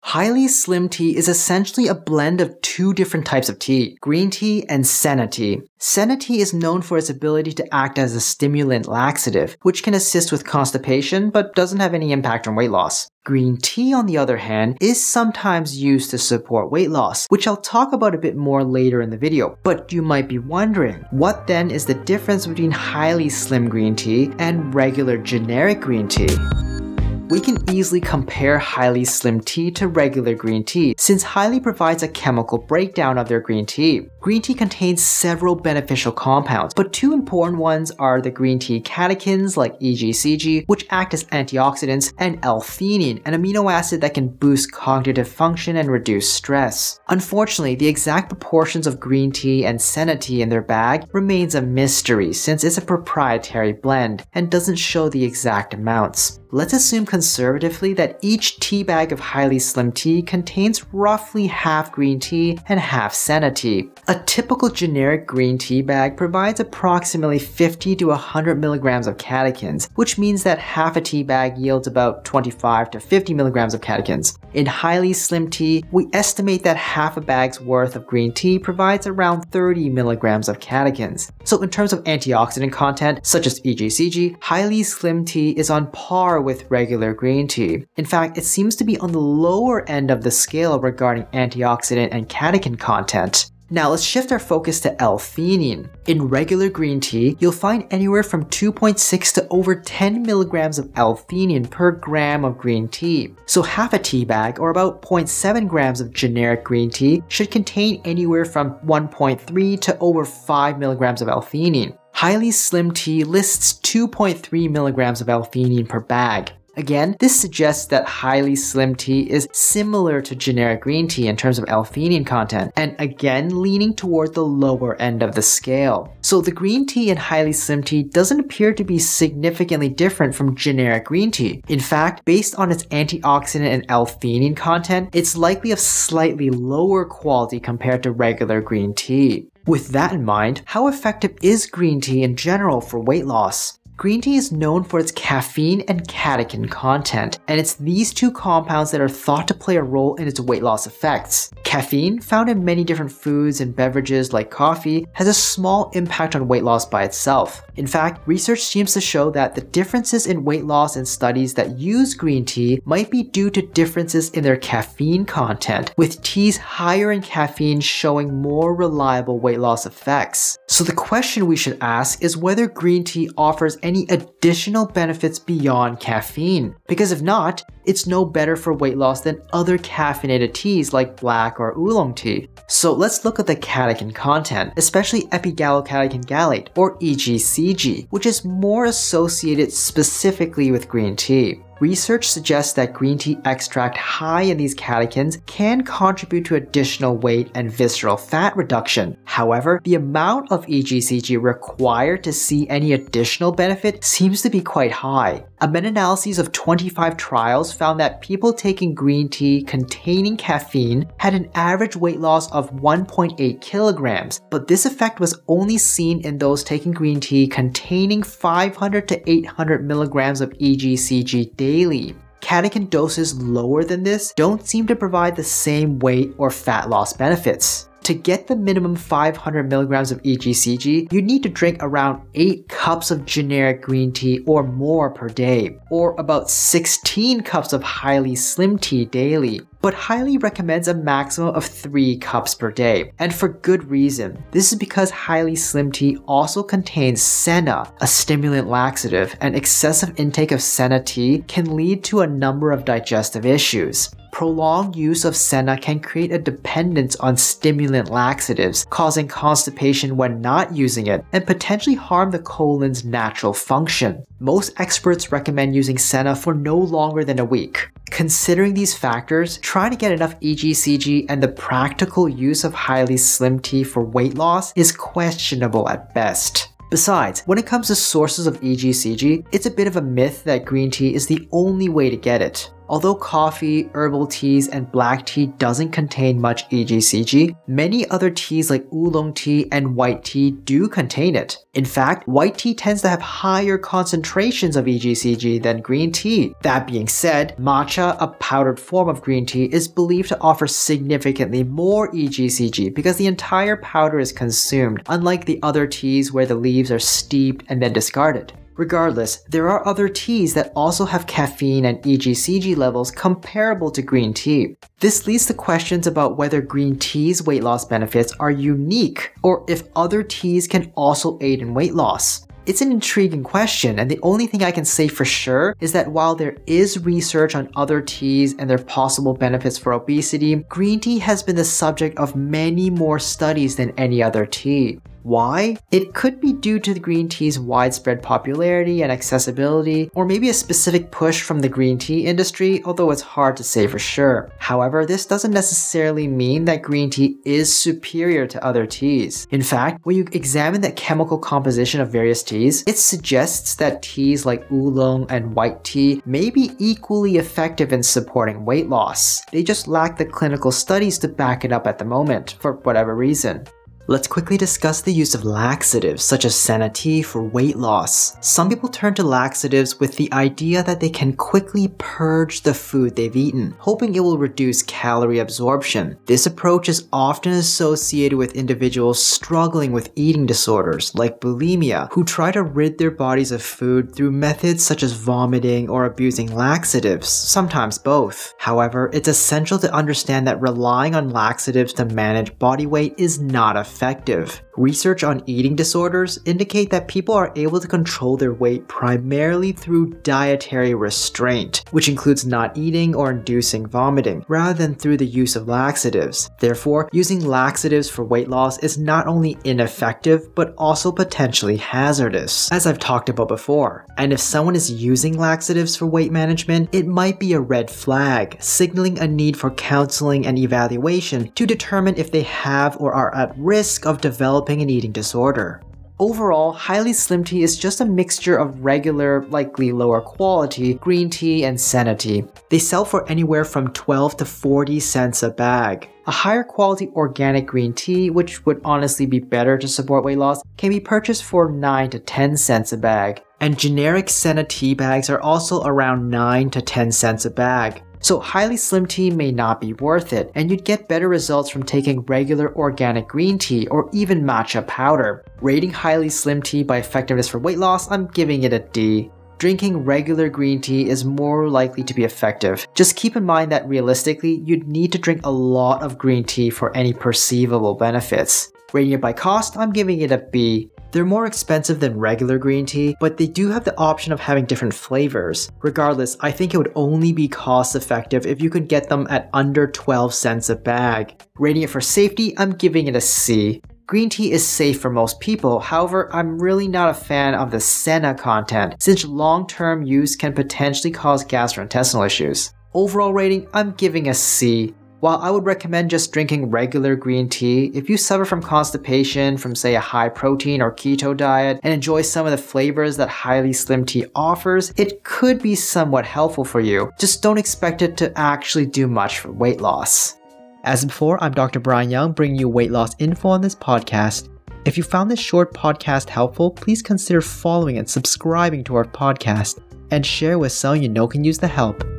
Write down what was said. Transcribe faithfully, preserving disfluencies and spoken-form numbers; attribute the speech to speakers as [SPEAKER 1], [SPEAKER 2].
[SPEAKER 1] Highly Slim Tea is essentially a blend of two different types of tea, green tea and senna tea. Senna tea is known for its ability to act as a stimulant laxative, which can assist with constipation but doesn't have any impact on weight loss. Green tea, on the other hand, is sometimes used to support weight loss, which I'll talk about a bit more later in the video. But you might be wondering, what then is the difference between highly slim green tea and regular generic green tea? We can easily compare highly slim tea to regular green tea, since highly provides a chemical breakdown of their green tea. Green tea contains several beneficial compounds, but two important ones are the green tea catechins like E G C G, which act as antioxidants, and L-theanine, an amino acid that can boost cognitive function and reduce stress. Unfortunately, the exact proportions of green tea and senna tea in their bag remains a mystery since it's a proprietary blend and doesn't show the exact amounts. Let's assume conservatively that each tea bag of highly slim tea contains roughly half green tea and half senna tea. A typical generic green tea bag provides approximately fifty to one hundred milligrams of catechins, which means that half a tea bag yields about twenty-five to fifty milligrams of catechins. In highly slim tea, we estimate that half a bag's worth of green tea provides around thirty milligrams of catechins. So in terms of antioxidant content, such as E G C G, highly slim tea is on par with regular green tea. In fact, it seems to be on the lower end of the scale regarding antioxidant and catechin content. Now let's shift our focus to L-theanine. In regular green tea, you'll find anywhere from two point six to over ten milligrams of L-theanine per gram of green tea. So half a tea bag, or about zero point seven grams of generic green tea, should contain anywhere from one point three to over five milligrams of L-theanine. Highly slim tea lists two point three milligrams of L-theanine per bag. Again, this suggests that highly slim tea is similar to generic green tea in terms of L-theanine content, and again leaning toward the lower end of the scale. So the green tea in highly slim tea doesn't appear to be significantly different from generic green tea. In fact, based on its antioxidant and L-theanine content, it's likely of slightly lower quality compared to regular green tea. With that in mind, how effective is green tea in general for weight loss? Green tea is known for its caffeine and catechin content, and it's these two compounds that are thought to play a role in its weight loss effects. Caffeine, found in many different foods and beverages like coffee, has a small impact on weight loss by itself. In fact, research seems to show that the differences in weight loss in studies that use green tea might be due to differences in their caffeine content, with teas higher in caffeine showing more reliable weight loss effects. So the question we should ask is whether green tea offers any additional benefits beyond caffeine, because if not, it's no better for weight loss than other caffeinated teas like black or oolong tea. So let's look at the catechin content, especially epigallocatechin gallate, or E G C G, which is more associated specifically with green tea. Research suggests that green tea extract high in these catechins can contribute to additional weight and visceral fat reduction. However, the amount of E G C G required to see any additional benefit seems to be quite high. A meta-analysis of twenty-five trials found that people taking green tea containing caffeine had an average weight loss of one point eight kilograms, but this effect was only seen in those taking green tea containing five hundred to eight hundred milligrams of E G C G daily. Catechin doses lower than this don't seem to provide the same weight or fat loss benefits. To get the minimum five hundred milligrams of E G C G, you need to drink around eight cups of generic green tea or more per day, or about sixteen cups of highly slim tea daily. But highly recommends a maximum of three cups per day, and for good reason. This is because highly slim tea also contains senna, a stimulant laxative, and excessive intake of senna tea can lead to a number of digestive issues. Prolonged use of senna can create a dependence on stimulant laxatives, causing constipation when not using it, and potentially harm the colon's natural function. Most experts recommend using senna for no longer than a week. Considering these factors, trying to get enough E G C G and the practical use of highly slim tea for weight loss is questionable at best. Besides, when it comes to sources of E G C G, it's a bit of a myth that green tea is the only way to get it. Although coffee, herbal teas, and black tea doesn't contain much E G C G, many other teas like oolong tea and white tea do contain it. In fact, white tea tends to have higher concentrations of E G C G than green tea. That being said, matcha, a powdered form of green tea, is believed to offer significantly more E G C G because the entire powder is consumed, unlike the other teas where the leaves are steeped and then discarded. Regardless, there are other teas that also have caffeine and E G C G levels comparable to green tea. This leads to questions about whether green tea's weight loss benefits are unique or if other teas can also aid in weight loss. It's an intriguing question, and the only thing I can say for sure is that while there is research on other teas and their possible benefits for obesity, green tea has been the subject of many more studies than any other tea. Why? It could be due to the green tea's widespread popularity and accessibility, or maybe a specific push from the green tea industry, although it's hard to say for sure. However, this doesn't necessarily mean that green tea is superior to other teas. In fact, when you examine the chemical composition of various teas, it suggests that teas like oolong and white tea may be equally effective in supporting weight loss. They just lack the clinical studies to back it up at the moment, for whatever reason. Let's quickly discuss the use of laxatives such as senna tea for weight loss. Some people turn to laxatives with the idea that they can quickly purge the food they've eaten, hoping it will reduce calorie absorption. This approach is often associated with individuals struggling with eating disorders like bulimia, who try to rid their bodies of food through methods such as vomiting or abusing laxatives, sometimes both. However, it's essential to understand that relying on laxatives to manage body weight is not effective. Effective. Research on eating disorders indicate that people are able to control their weight primarily through dietary restraint, which includes not eating or inducing vomiting, rather than through the use of laxatives. Therefore, using laxatives for weight loss is not only ineffective, but also potentially hazardous, as I've talked about before. And if someone is using laxatives for weight management, it might be a red flag, signaling a need for counseling and evaluation to determine if they have or are at risk of developing an eating disorder. Overall, Highly Slim Tea is just a mixture of regular, likely lower quality, green tea and senna tea. They sell for anywhere from twelve to forty cents a bag. A higher quality organic green tea, which would honestly be better to support weight loss, can be purchased for nine to ten cents a bag. And generic senna tea bags are also around nine to ten cents a bag. So Highly Slim Tea may not be worth it, and you'd get better results from taking regular organic green tea or even matcha powder. Rating Highly Slim Tea by effectiveness for weight loss, I'm giving it a D. Drinking regular green tea is more likely to be effective. Just keep in mind that realistically, you'd need to drink a lot of green tea for any perceivable benefits. Rating it by cost, I'm giving it a B. They're more expensive than regular green tea, but they do have the option of having different flavors. Regardless, I think it would only be cost effective if you could get them at under twelve cents a bag. Rating it for safety, I'm giving it a C. Green tea is safe for most people, however, I'm really not a fan of the senna content, since long-term use can potentially cause gastrointestinal issues. Overall rating, I'm giving a C. While I would recommend just drinking regular green tea, if you suffer from constipation from say a high protein or keto diet and enjoy some of the flavors that Highly Slim Tea offers, it could be somewhat helpful for you. Just don't expect it to actually do much for weight loss. As before, I'm Doctor Brian Young, bringing you weight loss info on this podcast. If you found this short podcast helpful, please consider following and subscribing to our podcast and share with someone you know can use the help.